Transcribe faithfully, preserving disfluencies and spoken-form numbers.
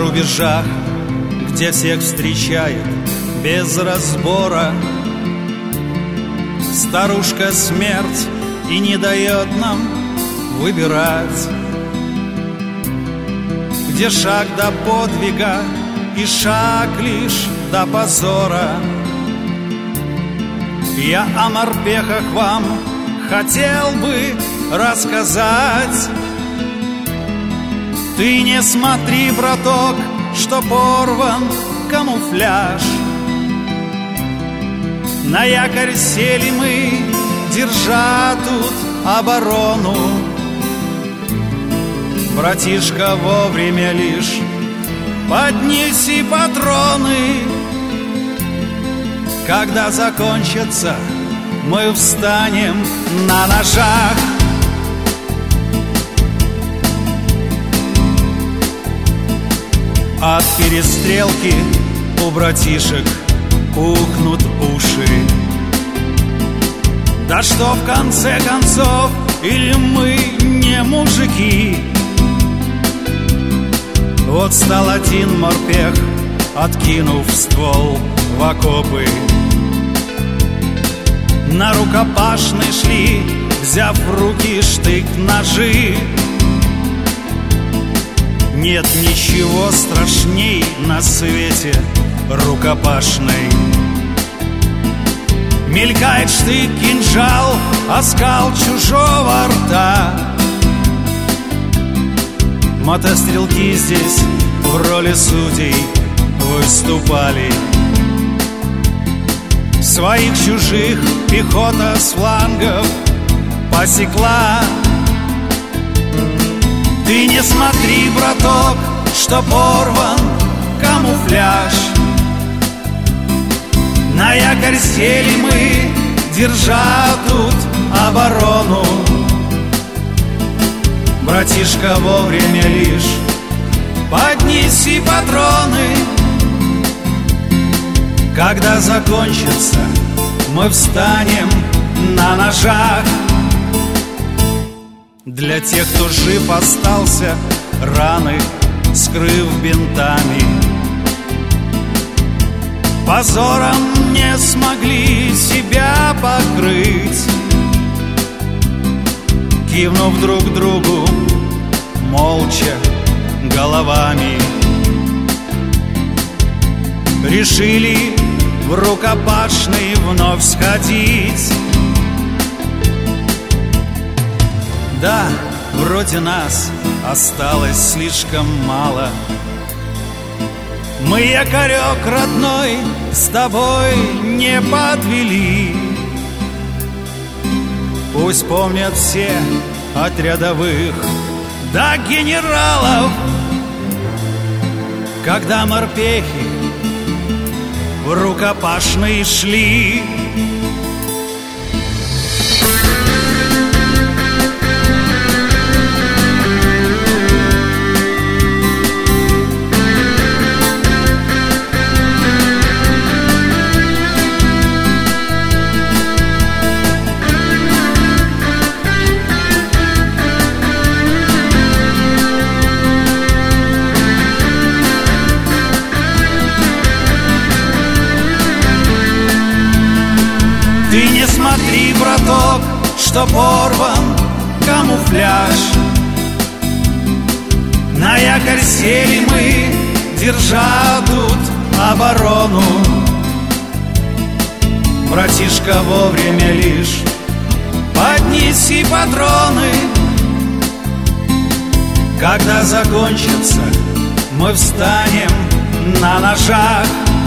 рубежах, где всех встречает без разбора старушка смерть и не дает нам выбирать, где шаг до подвига и шаг лишь до позора. Я о морпехах вам хотел бы рассказать. Ты не смотри, браток, что порван камуфляж. На якорь сели мы, держа тут оборону. Братишка, вовремя лишь поднеси патроны. Когда закончится, мы встанем на ножах. От перестрелки у братишек пухнут уши. Да что в конце концов, или мы не мужики? Вот стал один морпех, откинув ствол в окопы. На рукопашный шли, взяв в руки штык-ножи. Нет ничего страшней на свете рукопашной. Мелькает штык, кинжал, оскал чужого рта. Мотострелки здесь в роли судей выступали. Своих чужих пехота с флангов посекла. Ты не смотри, браток, что порван камуфляж. На якорь сели мы, держа тут оборону. Братишка, вовремя лишь поднеси патроны. Когда закончится, мы встанем на ножах. Для тех, кто жив остался, раны скрыв бинтами, позором не смогли себя покрыть. Кивнув друг другу, молча головами, решили в рукопашный вновь сходить. Да, вроде нас осталось слишком мало. Мы, якорек родной, с тобой не подвели. Пусть помнят все от рядовых до генералов, когда морпехи в рукопашный шли. Ты не смотри, браток, что порван камуфляж. На якорь сели мы, держа тут оборону. Братишка, вовремя лишь поднеси патроны. Когда закончится, мы встанем на ножах.